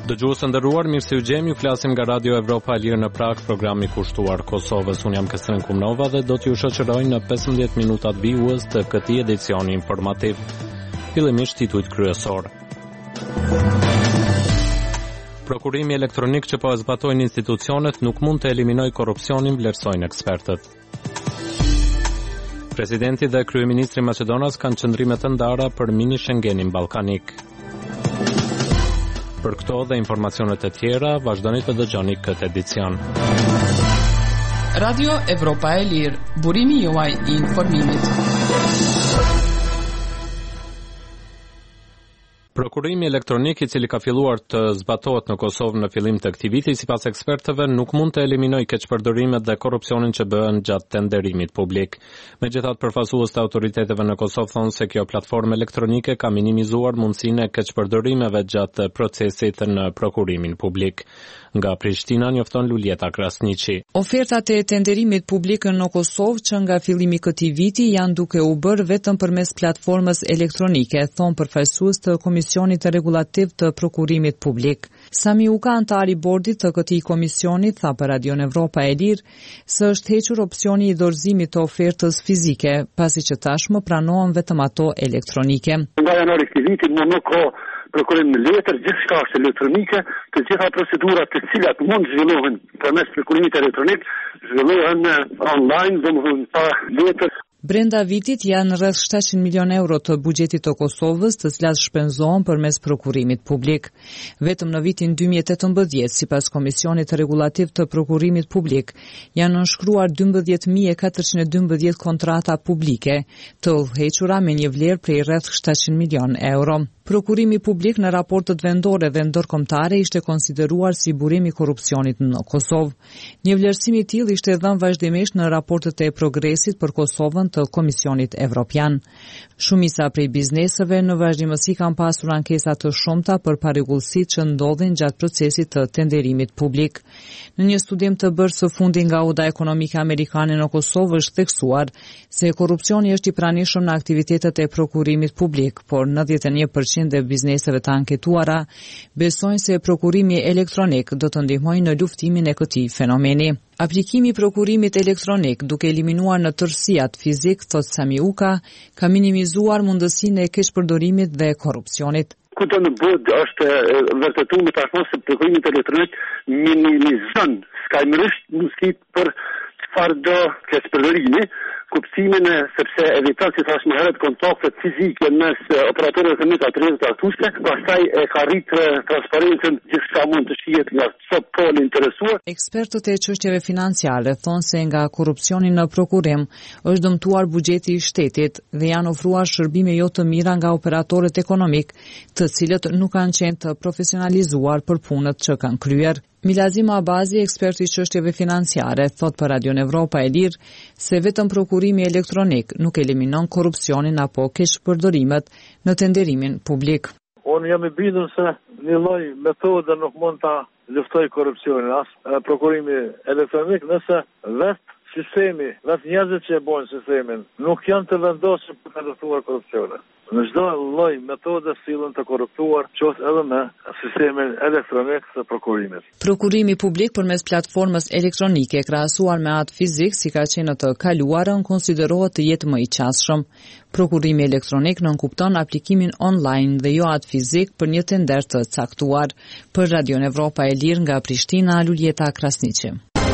Dëgjues të nderuar, mirë se u gjemi, ju flasim nga Radio Evropa e Lirë në Prag, programi kushtuar Kosovës. Unë jam Kestren Kumnova dhe do t'ju shoqëroj në 15 minutat bijues të këtij edicioni informativ. Fillimisht titujt kryesor. Prokurimi elektronik që po e zbatojnë institucionet nuk mund të eliminojë korrupsionin, vlerësojnë ekspertët. Presidenti dhe kryeministri i Maqedonas kanë qëndrime të ndara për mini Schengenin ballkanik. Për këto dhe informacionet e tjera, vazhdoni të dëgjoni këtë edicion. Radio Evropa e Lirë, burimi juaj i informimit. Prokurimi elektronik i cili ka filluar të zbatohet në Kosovë në fillim të këtij viti, sipas ekspertëve, nuk mund të eliminojë keqpërdorimet dhe korrupsionin që bëhen gjatë tenderimit publik. Megjithatë, përfaqësues të autoriteteve në Kosovë thonë se kjo platformë elektronike ka minimizuar mundësinë e keqpërdorimeve gjatë procesit në prokurimin publik. Nga Prishtina njofton Luljeta Krasniqi. Ofertat e tenderimit publik në Kosovë që nga fillimi këtij viti janë duke u bërë vetëm përmes platformës elektronike, thon përfaqësues të Komisionit Regulativ të Prokurimit Publik. Sami Uka, antar i bordit të këtij komisioni, tha për Radio Evropa e Lirë se është hequr opsioni i dorëzimit të ofertës fizike, pasi që tashmë pranohen vetëm ato elektronike. Nga janari këtij viti nuk ka prokurim në letër, gjithçka është elektronike, të gjitha procedurat të cilat mund zhvillohen përmes prokurimit elektronik, zhvillohen online, domethënë pa letër. Brenda vitit janë rreth 700 milion euro të buxhetit të Kosovës, të cilat shpenzohen përmes prokurimit publik. Vetëm në vitin 2018, sipas Komisionit Regulativ të Prokurimit Publik, janë nënshkruar 12.412 kontrata publike, të udhëhequra me një vlerë prej rreth 700 milion euro. Prokurimi publik në raportet vendore dhe ndërkombëtare ishte konsideruar si burim i korrupsionit në Kosovë. Një vlerësim i tillë ishte dhënë vazhdimisht në raportet e progresit për Kosovën të Komisionit Evropian. Shumica prej bizneseve në vazhdimësi kanë pasur ankesa të shumta për parregullsitë që ndodhin gjatë procesit të tenderimit publik. Në një studim të bërë së fundi nga Oda Ekonomike Amerikane në Kosovë është theksuar se korrupsioni është i pranishëm në aktivitetet e prokurimit publik, por 91% dhe bizneseve të anketuara besojnë se prokurimi elektronik do të ndihmojë në luftimin e këtij fenomeni. Aplikimi i prokurimit elektronik, duke eliminuar në tërësi atë fizik, thot Sami Uka, ka minimizuar mundësinë e keqpërdorimit dhe korrupsionit. Kudo në botë është vërtetuar tashmë se prokurimi elektronik minimizon skajmërisht mundësitë për çfarë do keqpërdorimi, kuptimin sepse eviton si thash më herët kontaktet fizike mes operatorëve të metatrizit artuese, pastaj e ka rritë transparencën gjithçka mund të shihet nga çdo pol interesuar. Ekspertët e çështjeve financiare thonë se nga korrupsioni në prokurim është dëmtuar buxheti i shtetit dhe janë ofruar shërbime jo të mira nga operatorët ekonomik, të cilët nuk kanë qenë të profesionalizuar për punët që kanë kryer. Milazim Abazi, ekspert i çështjeve financiare, thot për Radio Evropa e Lirë se vetëm prokurimi elektronik nuk eliminon korrupsionin apo keqpërdorimet në tenderimin publik. Unë jam i bindur se një lloj metode nuk mund ta luftoj korrupsionin, as prokurimi elektronik, nëse vetë sistemi, vetë njerëzit që e bojnë sistemin, nuk janë të vendosur për të luftuar korrupsionin. Në çdo lloj metode sillen të korruptuar, qoftë edhe me sistemin elektronik të prokurimit. Prokurimi publik përmes platformës elektronike krahasuar me atë fizik, si ka qenë në të kaluarën, konsiderohet të jetë më i qasshëm. Prokurimi elektronik nënkupton aplikimin online dhe jo atë fizik për një tender të caktuar. Për Radio Evropa e Lirë nga Prishtina, Luljeta Krasniqi.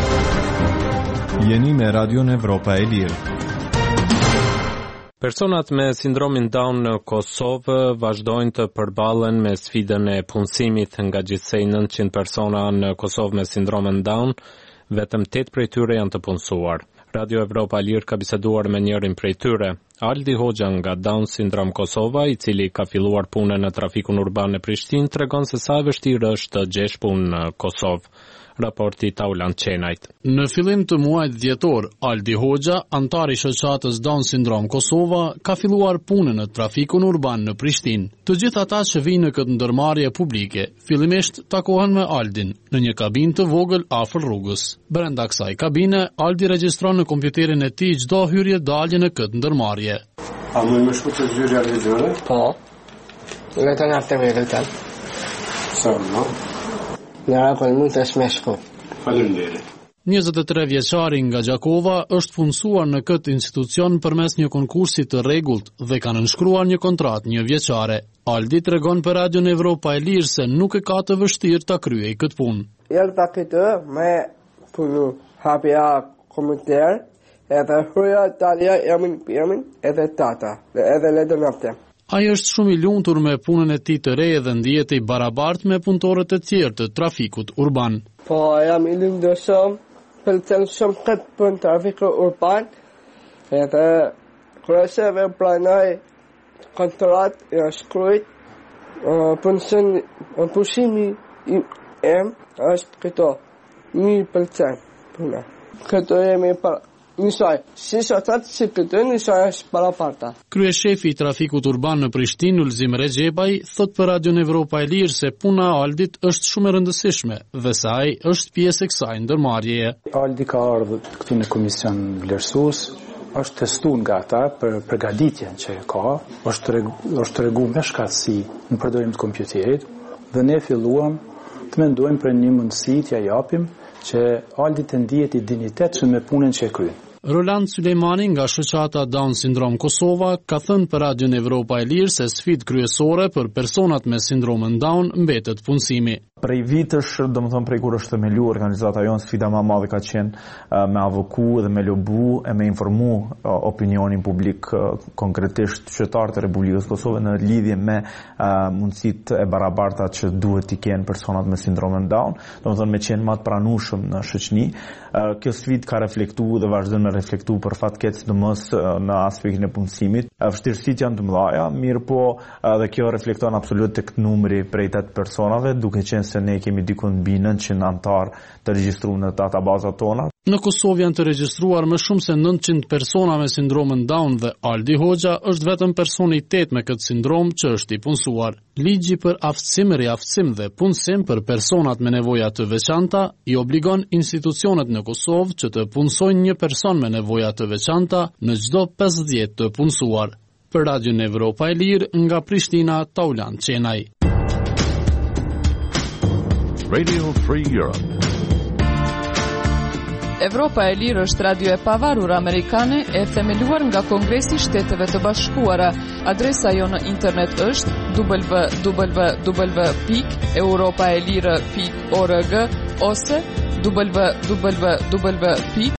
Jeni me Radio Evropa e Lirë. Personat me sindromin Down në Kosovë vazhdojnë të përballen me sfidën e punësimit. Nga gjithsej 900 persona në Kosovë me sindromin Down, vetëm 8 prej tyre janë të punësuar. Radio Evropa e Lirë ka biseduar me njërin prej tyre, Aldi Hoxha nga Down Syndrom Kosova, i cili ka filluar punën në trafikun urban në Prishtinë, tregon se sa e vështirë është të gjesh punë në Kosovë. Raporti Taulan Qenajt. Në fillim të muajit dhjetor, Aldi Hoxha, antar i shoqatës Down Syndrom Kosova, ka filluar punën në trafikun urban në Prishtinë. Të gjithë ata që vinë në këtë ndërmarrje publike, fillimisht takohen me Aldin në një kabinë të vogël afër rrugës. Brenda kësaj kabine, Aldi regjistron në kompjuterin e tij çdo hyrje dalje në këtë ndërmarrje. A mund më shkruaj zyrja ligjore? Po. Vetëm atë më lutën. Sa, no? Në rregull, mund të shmesh shku. Faleminderit. 23 vjeçari nga Gjakova është punësuar në këtë institucion përmes një konkursi të rregullt dhe ka nënshkruar një kontratë 1 vjeçare. Aldi tregon për Radion Evropa e Lirë se nuk e ka të vështirë ta kryej këtë punë. Jelta këtë me punu hapja komunitar, edhe hyrja Italia jamin edhe tata, dhe edhe ledë nafte. Ai është shumë i lumtur me punën e tij të re dhe ndihet i barabartë me punëtorët e tjerë të trafikut urban. Po, jam i lumtur shumë. Pëlqen shumë këtë punë trafikut urban, edhe kërëseve planoj kontrat e shkrujt, pushimi im është këto, mi pëlqen puna. Këto jemi njësaj, si shotat si këtë njësaj është para parta. Kryeshefi i trafikut urban në Prishtinë, Ulzim Rexhebaj, thot për Radion Evropa e Lirë se puna e Aldit është shumë e rëndësishme dhe se ai është pjesë e kësaj ndërmarrjeje. Aldi ka ardhur këtu në komision vlerësues, është testuar nga ata për përgatitjen që ka, është treguar me shkatësi në përdorim të kompjuterit dhe ne filluam të mendojmë për një mundësi t'ia japim që Aldi të ndihet i dinjitetshëm me punën që e kryen. Roland Sulejmani nga shoqata Down Syndrome Kosova ka thënë për Radion Evropa e Lirë se sfidë kryesore për personat me sindromën Down mbetet punësimi. Prej vitësh, domethënë prej kur është themeluar organizata jonë, sfida më e madhe ka qenë me avoku dhe me lobu e me informu opinionin publik, konkretisht qytetarët e Republikës Kosovë në lidhje me mundësitë e barabarta që duhet t'i kenë personat me sindromën Down, domethënë me qenë më të pranueshëm në shoqëni. Kjo sfidë ka reflektuar dhe vazhdon me reflektu për fatkeq sidomos në aspektin e punësimit. Vështirësitë janë të mëdha, mirë po dhe kjo reflekton absolut tek numri prej 8 personave, duke qenë se ne kemi diku mbi 900 anëtar të regjistruar në databazat tona. Në Kosovë janë të regjistruar më shumë se 900 persona me sindromën Down dhe Aldi Hoxha është vetëm personi i 8 me këtë sindrom që është i punësuar. Ligji për aftësim, riaftësim dhe punësim për personat me nevoja të veçanta i obligon institucionet në Kosovë që të punësojnë një person me nevoja të veçanta në çdo 50 të punësuar. Për Radion Evropa e Lirë nga Prishtina, Taulan Qenaj. Radio Free Europe. Evropa e Lirë është radio e pavarur amerikane e themeluar nga Kongresi i Shteteve të Bashkuara. Adresa jo në internet është www.europaelire.org ose www